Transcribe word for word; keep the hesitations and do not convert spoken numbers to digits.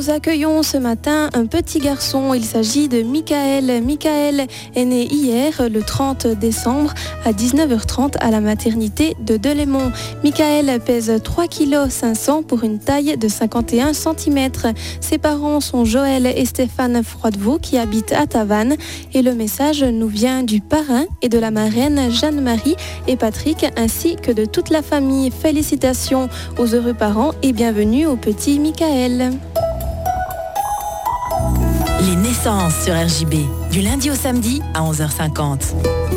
Nous accueillons ce matin un petit garçon. Il s'agit de Michael. Michael est né hier, le trente décembre, à dix-neuf heures trente à la maternité de Delémont. Michael pèse trois virgule cinq kilos pour une taille de cinquante et un centimètres. Ses parents sont Joël et Stéphane Froidevaux qui habitent à Tavannes. Et le message nous vient du parrain et de la marraine Jeanne-Marie et Patrick, ainsi que de toute la famille. Félicitations aux heureux parents et bienvenue au petit Michael. Les naissances sur R J B, du lundi au samedi à onze heures cinquante.